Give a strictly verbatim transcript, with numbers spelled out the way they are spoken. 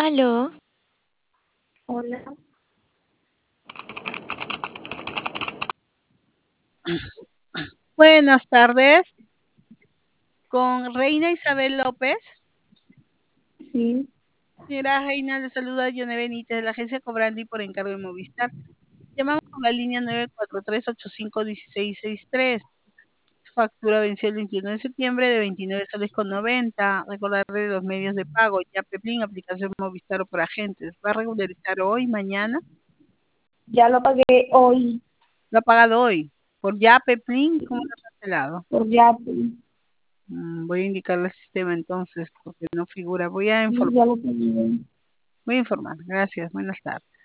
Aló. Hola. Buenas tardes. Con Reina Isabel López. Sí. Señora Reina, le saluda Yone Benítez de la agencia Cobrandi por encargo de Movistar. Llamamos con la línea nueve cuatro tres ocho cinco uno seis seis tres. Su factura venció el veintiuno de septiembre de veintinueve soles con noventa. Recordarle los medios de pago. Yape, aplicación Movistar o por agentes. ¿Va a regularizar hoy, mañana? Ya lo pagué hoy. ¿Lo ha pagado hoy? ¿Por Yape, Plin? ¿Cómo lo ha cancelado? Por Yape. Mm, voy a indicarle al sistema entonces, porque no figura. Voy a Sí, informar. ya lo pagué. Voy a informar. Gracias. Buenas tardes.